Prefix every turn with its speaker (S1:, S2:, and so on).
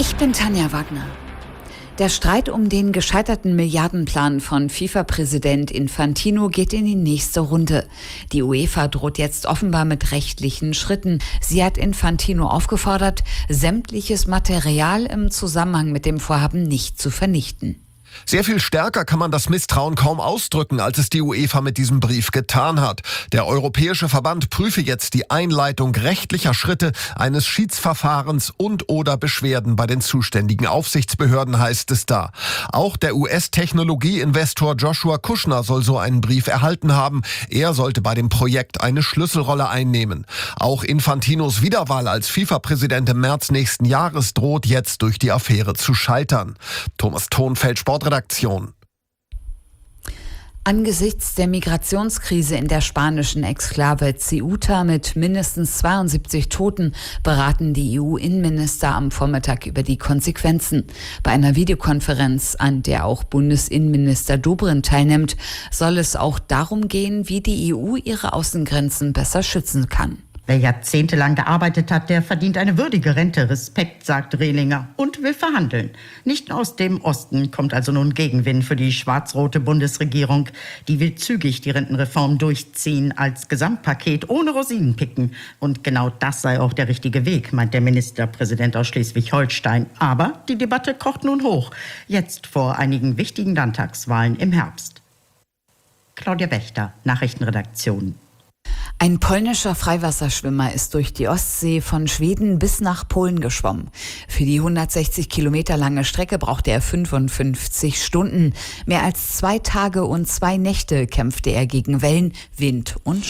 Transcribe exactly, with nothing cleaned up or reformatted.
S1: Ich bin Tanja Wagner. Der Streit um den gescheiterten Milliardenplan von FIFA-Präsident Infantino geht in die nächste Runde. Die UEFA droht jetzt offenbar mit rechtlichen Schritten. Sie hat Infantino aufgefordert, sämtliches Material im Zusammenhang mit dem Vorhaben nicht zu vernichten.
S2: Sehr viel stärker kann man das Misstrauen kaum ausdrücken, als es die UEFA mit diesem Brief getan hat. Der Europäische Verband prüfe jetzt die Einleitung rechtlicher Schritte, eines Schiedsverfahrens und oder Beschwerden bei den zuständigen Aufsichtsbehörden, heißt es da. Auch der U S-Technologieinvestor Joshua Kushner soll so einen Brief erhalten haben. Er sollte bei dem Projekt eine Schlüsselrolle einnehmen. Auch Infantinos Wiederwahl als FIFA-Präsident im März nächsten Jahres droht jetzt durch die Affäre zu scheitern. Thomas Thonfeld, Sport Redaktion.
S1: Angesichts der Migrationskrise in der spanischen Exklave Ceuta mit mindestens zweiundsiebzig Toten beraten die E U-Innenminister am Vormittag über die Konsequenzen. Bei einer Videokonferenz, an der auch Bundesinnenminister Dobrindt teilnimmt, soll es auch darum gehen, wie die E U ihre Außengrenzen besser schützen kann.
S3: Wer jahrzehntelang gearbeitet hat, der verdient eine würdige Rente. Respekt, sagt Rehlinger und will verhandeln. Nicht aus dem Osten kommt also nun Gegenwind für die schwarz-rote Bundesregierung. Die will zügig die Rentenreform durchziehen als Gesamtpaket ohne Rosinenpicken. Und genau das sei auch der richtige Weg, meint der Ministerpräsident aus Schleswig-Holstein. Aber die Debatte kocht nun hoch. Jetzt vor einigen wichtigen Landtagswahlen im Herbst. Claudia Wächter, Nachrichtenredaktion.
S1: Ein polnischer Freiwasserschwimmer ist durch die Ostsee von Schweden bis nach Polen geschwommen. Für die hundertsechzig Kilometer lange Strecke brauchte er fünfundfünfzig Stunden. Mehr als zwei Tage und zwei Nächte kämpfte er gegen Wellen, Wind und